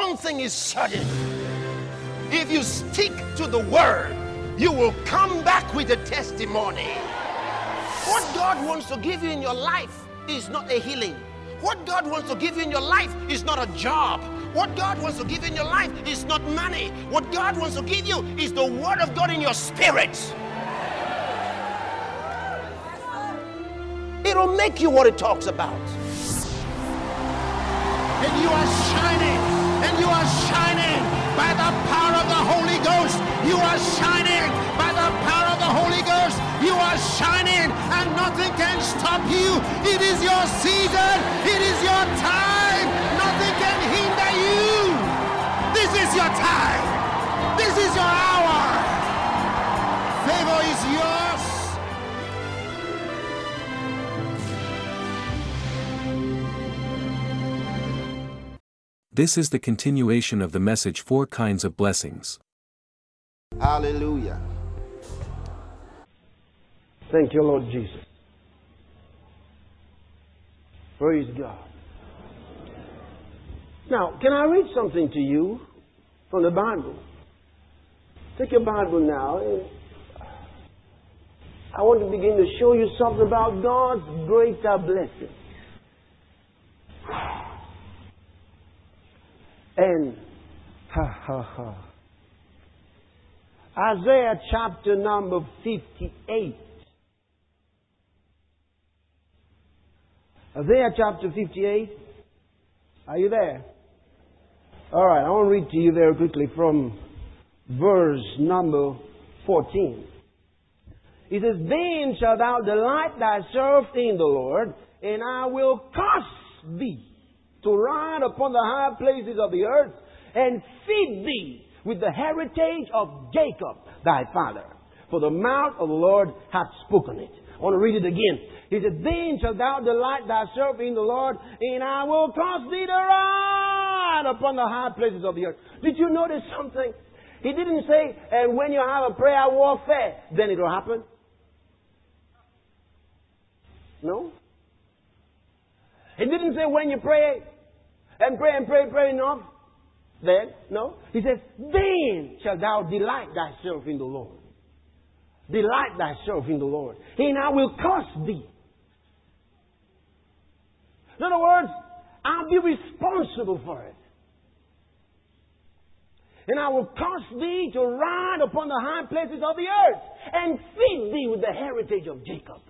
one thing is certain. If you stick to the word, you will come back with a testimony. What God wants to give you in your life is not a healing. What God wants to give you in your life is not a job. What God wants to give you in your life is not money. What God wants to give you is the word of God in your spirit. It'll make you what it talks about. And you are shining. And you are shining by the power of the Holy Ghost. You are shining by the power of the Holy Ghost. You are shining and nothing can stop you. It is your season. It is your time. Nothing can hinder you. This is your time. This is your hour. Favor is yours. This is the continuation of the message, 4 Kinds of Blessings. Hallelujah. Thank you, Lord Jesus. Praise God. Now, can I read something to you from the Bible? Take your Bible now. I want to begin to show you something about God's greater blessing. And Isaiah chapter number 58. Isaiah chapter 58. Are you there? All right, I want to read to you very quickly from verse number 14. It says, Then shalt thou delight thyself in the Lord, and I will cause thee to ride upon the high places of the earth, and feed thee with the heritage of Jacob thy father. For the mouth of the Lord hath spoken it. I want to read it again. He said, Then shalt thou delight thyself in the Lord, and I will cause thee to ride upon the high places of the earth. Did you notice something? He didn't say, and when you have a prayer warfare, then it will happen. No. He didn't say when you pray enough, then. No. He says, then shalt thou delight thyself in the Lord. Delight thyself in the Lord, and I will cause thee. In other words, I'll be responsible for it. And I will cause thee to ride upon the high places of the earth, and feed thee with the heritage of Jacob.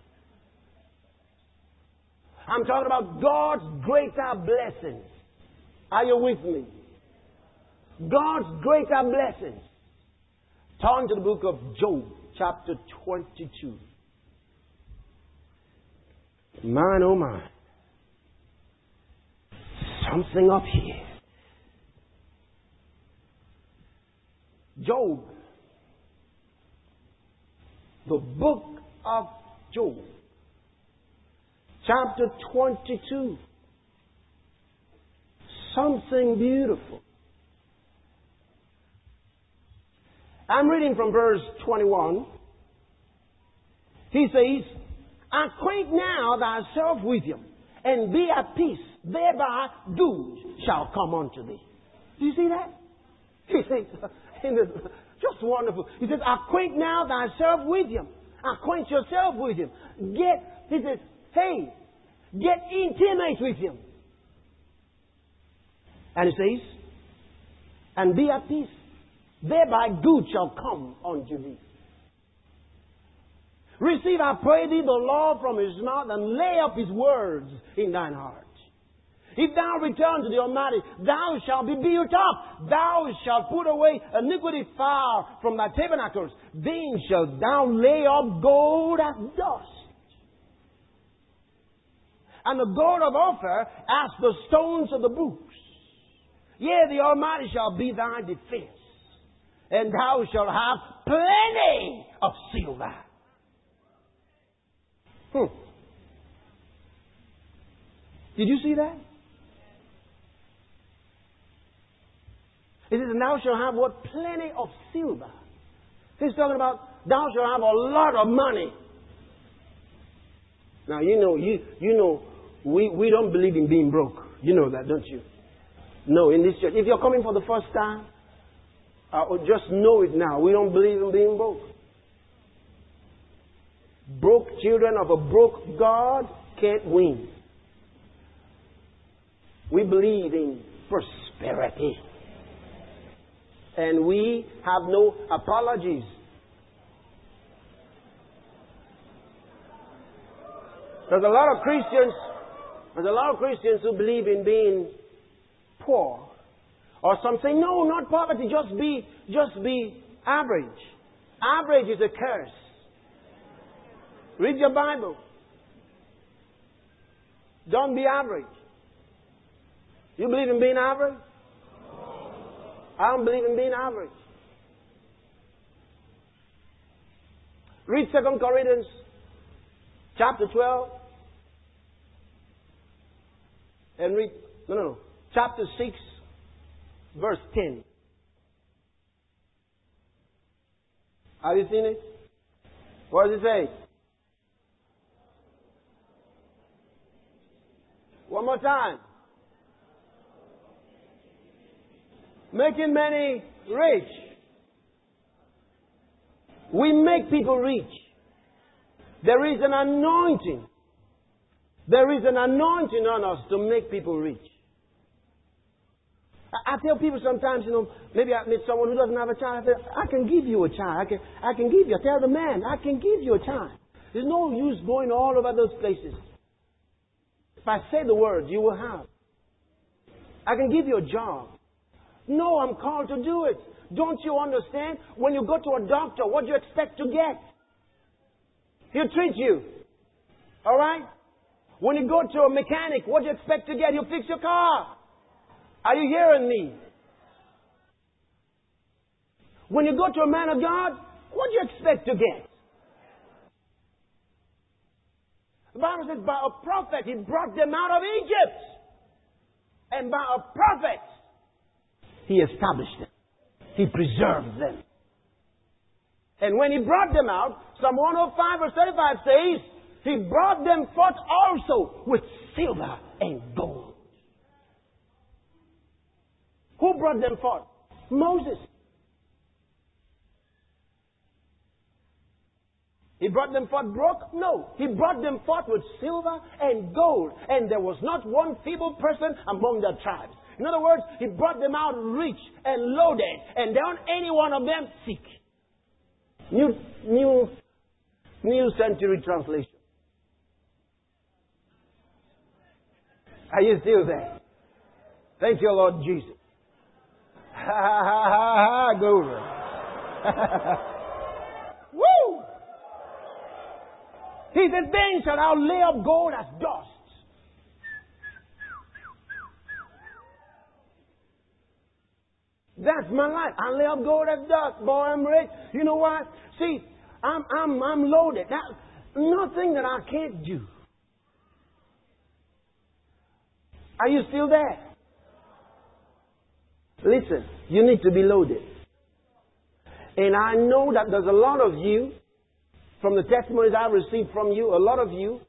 I'm talking about God's greater blessings. Are you with me? God's greater blessings. Turn to the book of Job, chapter 22. Mine, oh my. Something up here. Job. The book of Job. Chapter 22. Something beautiful. I'm reading from verse 21. He says, Acquaint now thyself with him, and be at peace. Thereby good shall come unto thee. Do you see that? He says, just wonderful. He says, Acquaint now thyself with him. Acquaint yourself with him. He says, hey, get intimate with him. And he says, and be at peace. Thereby good shall come unto thee. Receive, I pray thee, the law from his mouth, and lay up his words in thine heart. If thou return to the Almighty, thou shalt be built up. Thou shalt put away iniquity far from thy tabernacles. Then shalt thou lay up gold as dust, and the gold of Ophir as the stones of the brooks. Yea, the Almighty shall be thy defense, and thou shalt have plenty of silver. Did you see that? It says, and thou shalt have what? Plenty of silver. He's talking about thou shalt have a lot of money. Now, you know, we don't believe in being broke. You know that, don't you? No, in this church. If you're coming for the first time, just know it now. We don't believe in being broke. Broke children of a broke God can't win. We believe in prosperity. And we have no apologies. There's a lot of Christians who believe in being poor. Or some say, no, not poverty, just be average. Average is a curse. Read your Bible. Don't be average. You believe in being average? I don't believe in being average. Read 2 Corinthians chapter 12. And read, chapter 6, verse 10. Have you seen it? What does it say? One more time. Making many rich. We make people rich. There is an anointing. There is an anointing on us to make people rich. I tell people sometimes, maybe I meet someone who doesn't have a child. I say, I can give you a child. I can give you. I tell the man, I can give you a child. There's no use going all over those places. If I say the word, you will have. I can give you a job. No, I'm called to do it. Don't you understand? When you go to a doctor, what do you expect to get? He'll treat you. All right? When you go to a mechanic, what do you expect to get? He'll fix your car. Are you hearing me? When you go to a man of God, what do you expect to get? The Bible says, by a prophet, he brought them out of Egypt. And by a prophet, he established them. He preserved them. And when he brought them out, Psalm 105 verse 35 says, he brought them forth also with silver and gold. Who brought them forth? Moses. He brought them forth broke? No. He brought them forth with silver and gold. And there was not one feeble person among their tribes. In other words, he brought them out rich and loaded. And there aren't any one of them sick. New Century Translation. Are you still there? Thank you, Lord Jesus. Ha ha ha ha ha, glory. Woo! He said, then shall thou lay up gold as dust. That's my life. I lay up gold as dust. Boy, I'm rich. You know what? See, I'm loaded. Nothing that I can't do. Are you still there? Listen, you need to be loaded. And I know that there's a lot of you, from the testimonies I've received from you, a lot of you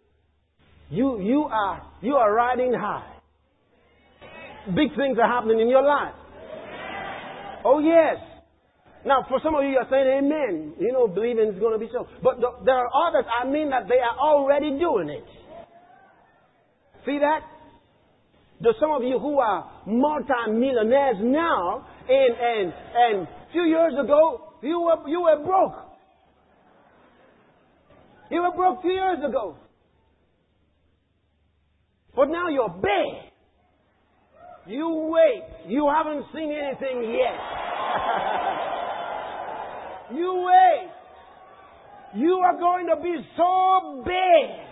are riding high. Big things are happening in your life. Oh yes. Now, for some of you, you're saying amen. Believing it's going to be so. But there are others, I mean that they are already doing it. See that? There's some of you who are multi-millionaires now, and a few years ago, you were broke. You were broke a few years ago. But now you're big. You wait. You haven't seen anything yet. You wait. You are going to be so big.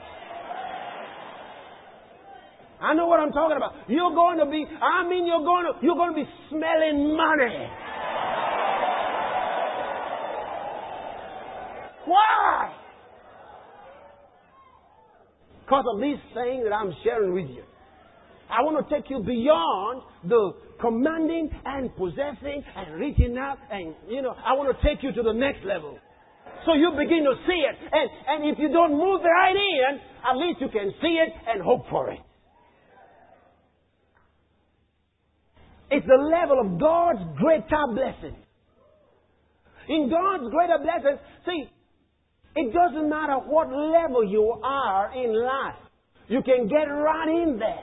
I know what I'm talking about. You're going to be smelling money. Why? Because of these things that I'm sharing with you. I want to take you beyond the commanding and possessing and reaching out and, I want to take you to the next level. So you begin to see it. And if you don't move right in, at least you can see it and hope for it. It's the level of God's greater blessing. In God's greater blessings, see, it doesn't matter what level you are in life. You can get right in there.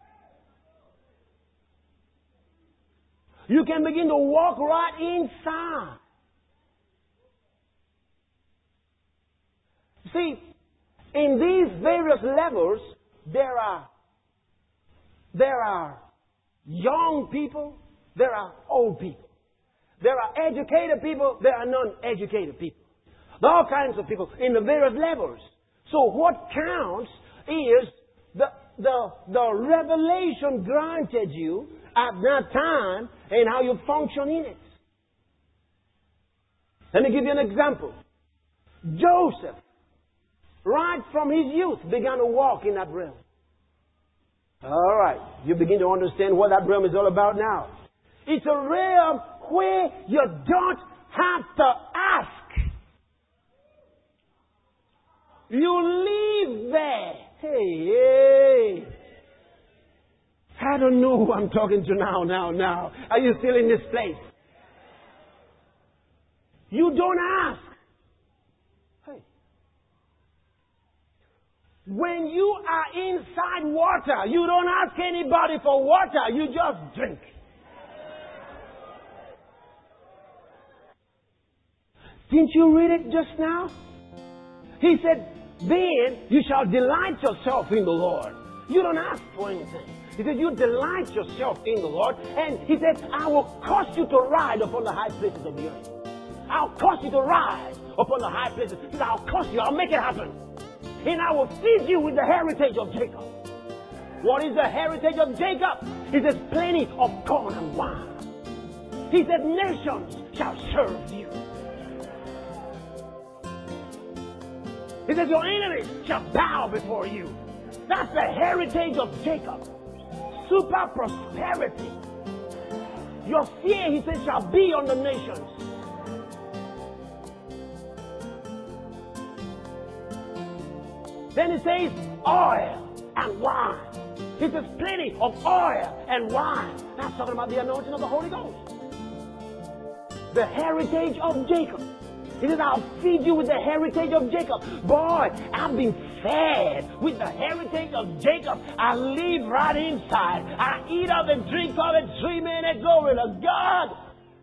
You can begin to walk right inside. See, in these various levels, there are young people, there are old people. There are educated people, there are non-educated people. There are all kinds of people in the various levels. So what counts is the revelation granted you at that time and how you function in it. Let me give you an example. Joseph, right from his youth, began to walk in that realm. All right, you begin to understand what that realm is all about now. It's a realm where you don't have to ask. You live there. Hey. I don't know who I'm talking to now. Are you still in this place? You don't ask. Hey. When you are inside water, you don't ask anybody for water. You just drink. Didn't you read it just now? He said, then you shall delight yourself in the Lord. You don't ask for anything. He said, you delight yourself in the Lord. And he said, I will cause you to ride upon the high places of the earth. I'll cause you to ride upon the high places. He said, I'll cause you, I'll make it happen. And I will feed you with the heritage of Jacob. What is the heritage of Jacob? He says, plenty of corn and wine. He said, nations shall serve you. He says, your enemies shall bow before you. That's the heritage of Jacob. Super prosperity. Your fear, he says, shall be on the nations. Then he says, oil and wine. He says, plenty of oil and wine. That's talking about the anointing of the Holy Ghost. The heritage of Jacob. He says, I'll feed you with the heritage of Jacob. Boy, I've been fed with the heritage of Jacob. I live right inside. I eat of and drink of it. 3 minutes. Glory to God.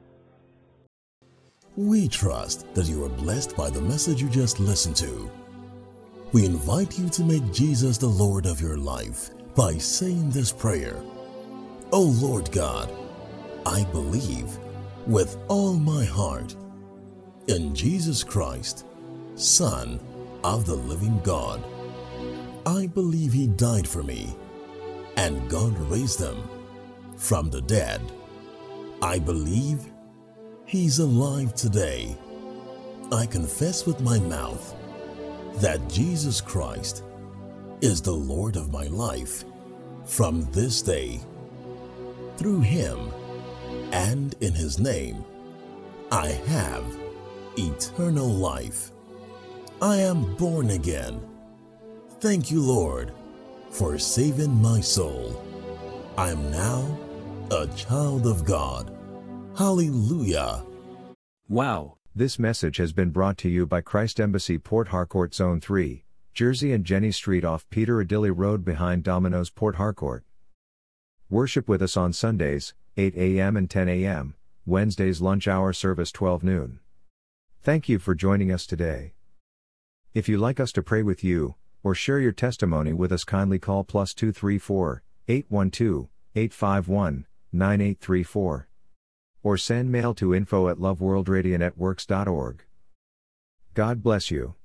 We trust that you are blessed by the message you just listened to. We invite you to make Jesus the Lord of your life by saying this prayer. Oh Lord God, I believe with all my heart in Jesus Christ, Son of the living God. I believe He died for me, and God raised Him from the dead. I believe He's alive today. I confess with my mouth that Jesus Christ is the Lord of my life from this day. Through Him and in His name, I have eternal life. I am born again. Thank you, Lord, for saving my soul. I am now a child of God. Hallelujah. Wow. This message has been brought to you by Christ Embassy Port Harcourt Zone 3, Jersey and Jenny Street off Peter Adilli Road behind Domino's Port Harcourt. Worship with us on Sundays, 8 a.m. and 10 a.m., Wednesdays lunch hour service 12 noon. Thank you for joining us today. If you'd like us to pray with you, or share your testimony with us, kindly call +234 812 851 9834. Or send mail to info@loveworldradionetworks.org. God bless you.